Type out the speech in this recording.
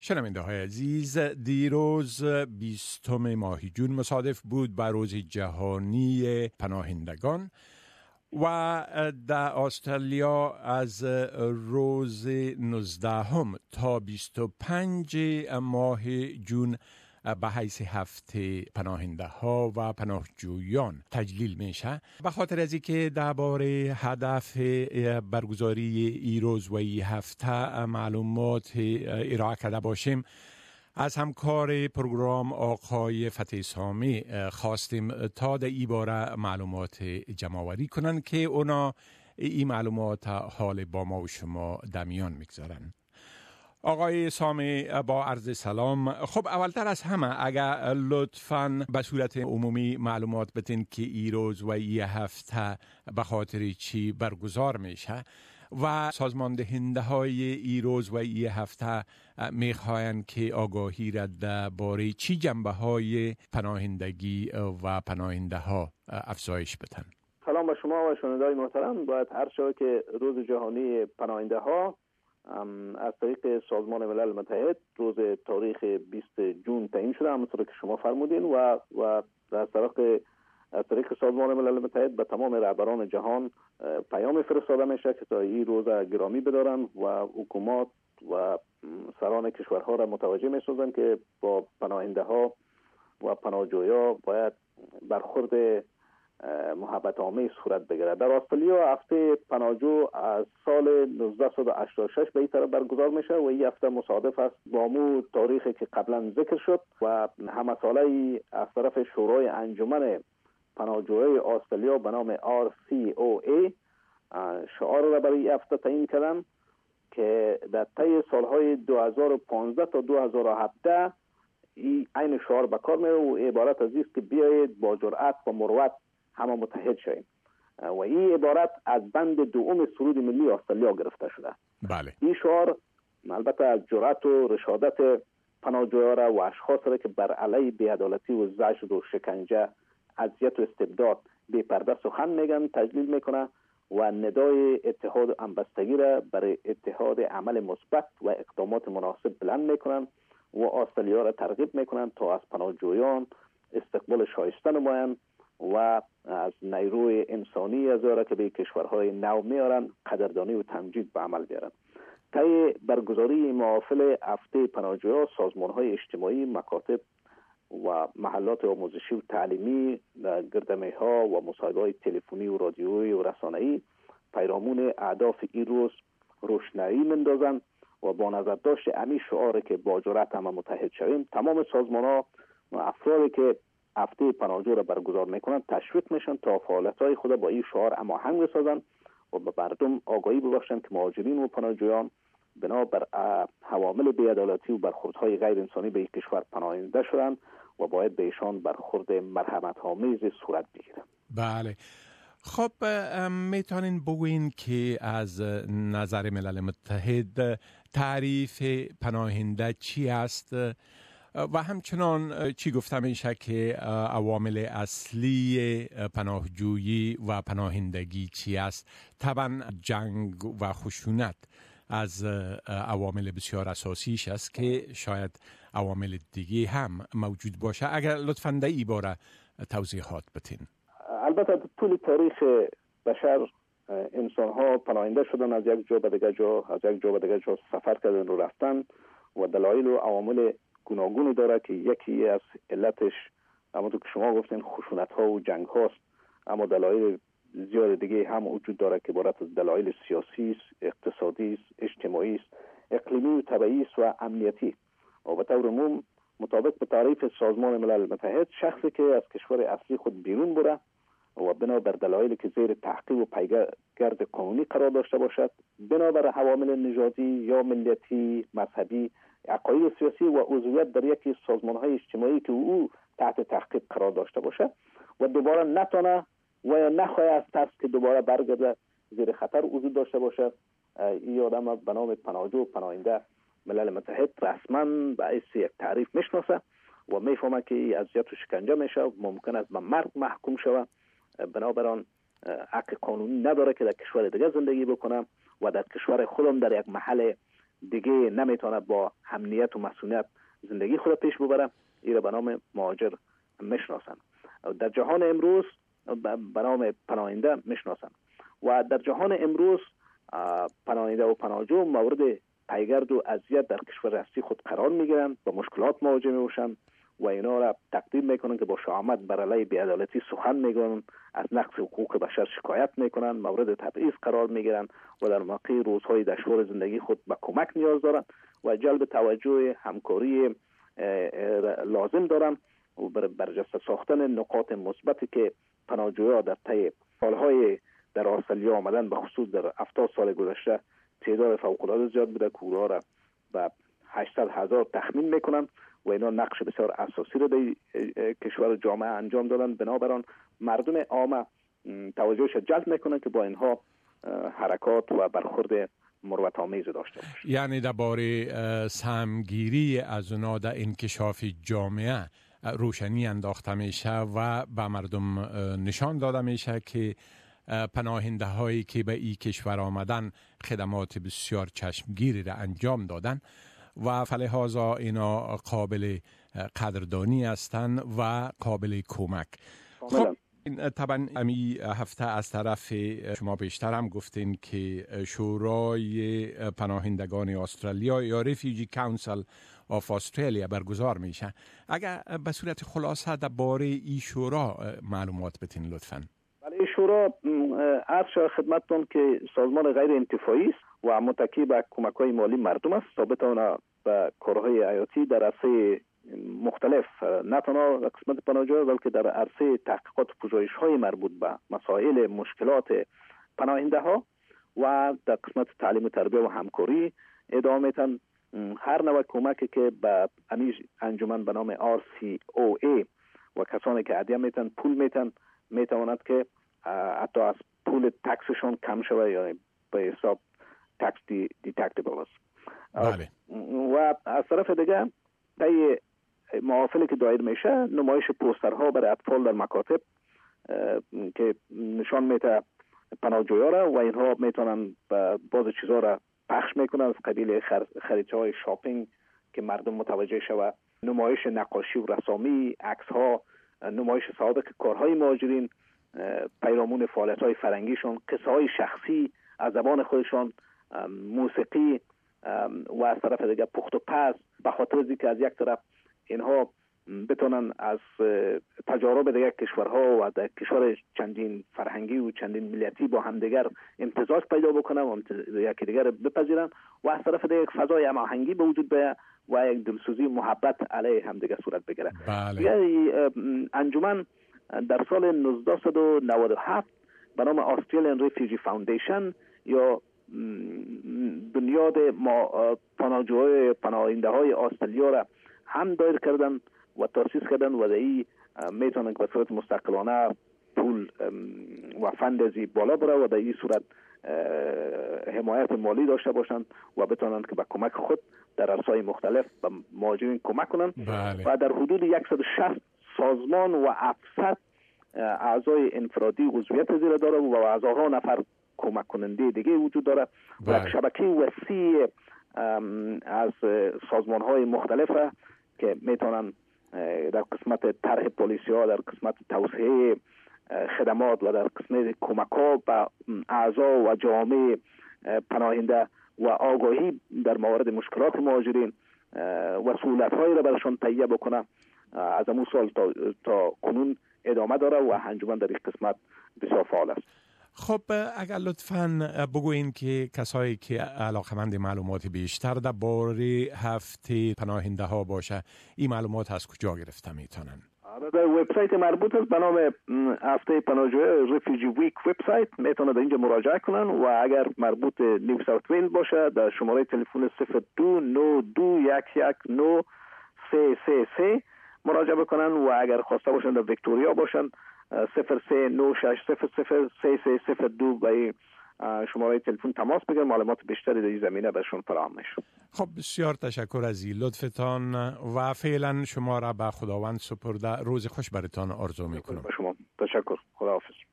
شنونده های عزیز، دیروز 20 ماه جون مصادف بود با روز جهانی پناهندگان و در استرالیا از روز 19 تا 25 ماه جون به حیث هفته پناهنده ها و پناهجویان تجلیل میشه. به خاطر از اینکه درباره هدف برگزاری ای روز و ای هفته معلومات ارائه کرده باشیم، از همکار پروگرام آقای فتحی سامی خواستیم تا در این باره معلومات جمع‌آوری کنن که اونا این معلومات حال با ما و شما در میان میگذارن. آقای سامی، با عرض سلام. خب اولتر از همه اگر لطفاً به صورت عمومی معلومات بتین که ای روز و ای هفته به خاطر چی برگزار میشه و سازماندهنده های ای روز و ای هفته میخواین که آگاهی را درباره چی جنبه های پناهندگی و پناهنده ها افزایش بدن. سلام به شما و شنوندگان محترم. باید هر شب که روز جهانی پناهنده ها از طریق سازمان ملل متحد روز تاریخ 20 جون تعیین شده، همونطور که شما فرمودین، و از طریق سازمان ملل متحد به تمام رهبران جهان پیام فرستاده میشه که تا این روز گرامی بدارن و حکومات و سران کشورها را متوجه میسازن که با پناهنده ها و پناهجویا باید برخورد محبت آمیز صورت بگیرد. در استرالیا هفته پناهجو از سال 1986 به این طرف برگزار میشه و این هفته مصادف است با مو تاریخی که قبلا ذکر شد و همه ساله از طرف شورای انجمن پناهجویان استرالیا به نام RCOA شعار را برای این هفته تعیین کردن که در طی سالهای 2015 تا 2017 این شعار به کار میره و عبارت از است که بیایید با جرأت و مروت همه متحد شویم و این عبارت از بند دوم سرود ملی استرالیا گرفته شده. بله. این شعار البته از جرأت و رشادت پناهجویان را و اشخاص را که بر علیه بی‌عدالتی و زجر و شکنجه، اذیت و استبداد بی پرده سخن میگن تجلیل میکنه و ندای اتحاد و همبستگی را برای اتحاد عمل مثبت و اقدامات مناسب بلند میکنن و استرالیا را ترغیب میکنن تا از پناهجویان استقبال شایسته نمایند و از نیروی انسانی از آنها که به کشورهای نو میارن قدردانی و تمجید به عمل بیارن. طی برگزاری محافل هفته پناهجویان، سازمان‌های اجتماعی، مکاتب و محلات آموزشی و تعلیمی، گردمی‌ها و مصاحبه‌های تلفنی و رادیویی و رسانه‌ای پیرامون اهداف این روز روشنایی مندازن و با نظر داشت همین شعاری که با جرأت همه متحد شویم، تمام سازمان‌ها و افرادی که هفته پناهجو را برگزار میکنن تشویق میشن تا فعالیت‌های خود با این شعار هماهنگ بسازن و به مردم آگاهی ببخشن که مهاجرین و پناهجویان بنابر عوامل بی‌عدالتی و برخوردهای غیر انسانی به این کشور پناهنده شدن و باید به ایشان برخورد مرحمت‌آمیز صورت بگیره. بله. خب میتونین بگوین که از نظر ملل متحد تعریف پناهنده چی است و همچنان چی گفته میشه که عوامل اصلی پناهجویی و پناهندگی چی است؟ طبعا جنگ و خشونت از عوامل بسیار اساسیش است که شاید عوامل دیگه هم موجود باشه. اگر لطفاً در این باره توضیحات بدین. البته طول تاریخ بشر انسان‌ها پناهنده شدن، از یک جا به دیگر جا، از یک جا به دیگر جا سفر کردن و رفتن و دلایل و عوامل گوناگونی داره که یکی از علتش همونطور که شما گفتین خشونت‌ها و جنگ هاست، اما دلایل زیاد دیگه هم وجود داره که عبارت از دلایل سیاسی است، اقتصادی است، اجتماعی است، اقلیمی و طبیعی است و امنیتی. و به طور عموم مطابق به تعریف سازمان ملل متحد، شخصی که از کشور اصلی خود بیرون بره و بنابر دلایلی که زیر تحقیق و پیگرد قانونی قرار داشته باشد، بنابر عوامل نژادی یا ملیتی، مذهبی، عقاید سیاسی و عضویت در یکی سازمان‌های اجتماعی که او تحت تحقیق قرار داشته باشد و دوباره نتونه و نخواهد از ترس که دوباره برگرده زیر خطر وجود داشته باشد، این آدم به نام پناهجو پناهنده ملل متحد رسما به حیث یک تعریف میشناسه و میفهمه که اذیت و شکنجه میشه و ممکن است به مرگ محکوم شود. بنابراین حق قانونی نداره که در کشور دیگه زندگی بکنه و در کشور خودم در یک محل دیگه نمیتونه با امنیت و مسئولیت زندگی خود پیش ببره، این را به نام مهاجر میشناسن. در جهان امروز به نام پناهنده میشناسن و در جهان امروز پناهنده و پناهجو مورد پیگرد و اذیت در کشور اصلی خود قرار میگیرن، با مشکلات مواجه میشن و اینا را تقدیم میکنن که با شهامت بر علیه بی‌عدالتی سخن میگن، از نقض حقوق بشر شکایت میکنن، مورد تبعیض قرار میگیرن و در واقع روزهای دشوار زندگی خود به کمک نیاز دارن و جلب توجه همکاری لازم دارن و برجسته ساختن نقاط مثبتی که پناهجویان در طی سالهای در استرالیا آمدن، به خصوص در 70 سال گذشته تعداد فوق‌العاده زیاد بوده که اونها را به 800,000 تخمین میکنن و اینا نقش بسیار اساسی را در کشور و جامعه انجام دادن. بنابراین مردم عامه توجهش جلب میکنن که با اینها حرکات و برخورد مروت آمیز داشته باشه. یعنی درباره سهمگیری از اونا در انکشاف جامعه روشنی انداخته میشه و به مردم نشان داده میشه که پناهنده هایی که به این کشور آمدن خدمات بسیار چشمگیری را انجام دادن و فلهذا اینا قابل قدردانی هستند و قابل کمک. خب طبعا امی هفته از طرف شما بیشتر هم گفتین که شورای پناهندگان استرالیا یا ریفیوجی کانسل آف استرالیا برگزار میشه. اگر به صورت خلاصه درباره این شورا معلومات بتین لطفاً. این شورا عرض شد خدمتتون که سازمان غیر انتفاعی است و متکی به کمک‌های مالی مردم است تا بتونه به کارهای حیاتی در عرصه مختلف، نه تنها در قسمت پناهجویان بلکه در عرصه تحقیقات و پژوهش‌های مربوط به مسائل مشکلات پناهنده ها و در قسمت تعلیم و تربیت و همکاری ادامه میتن. هر نوع کمکی که به انجمن به نام RCOA و کسانی که عدیه میتن پول میتن میتواند که حتی از پول تکسشون کم شود یا به حساب تکس دیتکتیبل است. بله. و از طرف دیگه طی محافلی که دایر میشه نمایش پوسترها برای اطفال در مکاتب که نشان میده پناهجویا را و اینها میتونن بعض چیزها را پخش میکنن از قبیل خریدهای شاپینگ که مردم متوجه شود، نمایش نقاشی و رسامی، عکس ها، نمایش سابق کارهای مهاجرین، پیرامون فعالیت‌های فرنگیشون، قصه‌های شخصی از زبان خودشان، موسیقی و از طرف دیگه پخت و پز، به خاطر اینکه از یک طرف اینها بتونن از تجارب دیگر کشورها و در کشور چندین فرهنگی و چندین ملیتی با همدیگر امتزاج پیدا بکنن و یکی دیگر بپذیرن و از طرف دیگه یک فضای هماهنگی به وجود بیاید و یک دلسوزی محبت علیه همدیگر صورت بگیره. بله. انجمن در سال 1997 به نام استرالیان ریفیوجی فاوندیشن یا بنیاد پناهنده های استرالیا را هم دایر کردن و تاسیس کردن و دایی میتونن که به صورت مستقلانه پول و فند ازی بالا بره و در این صورت حمایت مالی داشته باشند و بتونن که به کمک خود در عرصه‌های مختلف به مهاجرین کمک کنند. بله. و در حدود 160 سازمان و 700 اعضای انفرادی عضویت زیر داره و هزارها نفر کمک کننده دیگه وجود داره. بله. و شبکه وسیع از سازمان‌های مختلفه که میتونن در قسمت طرح پالیسی ها، در قسمت توسعه خدمات و در قسمت کمک ها به اعضا و جامعه پناهنده و آگاهی در مورد مشکلات مهاجرین و سهولت هایی را برشان تهیه بکنه از امون سال تا کنون ادامه داره و انجمن در این قسمت بسیار فعال است. خب اگر لطفاً بگوین که کسایی که علاقمند معلومات بیشتر درباره هفته پناهنده ها باشه این معلومات از کجا گرفته میتونن؟ در وبسایت مربوط است به نام هفته پناهجویان ریفیوجی ویک وبسایت میتونن در اینجا مراجعه کنن و اگر مربوط نیو ساوت ویلز باشه در شماره تلفن 0292119333 مراجعه بکنن و اگر خواسته باشن در ویکتوریا باشن 0396003302 به شماره تلفن تماس بگیرن، معلومات بیشتری در این زمینه برشون فراهم میشه. خب بسیار تشکر از این لطفتان و فعلا شما را به خداوند سپرده روز خوش برتان آرزو میکنم. به شما تشکر. خداحافظ.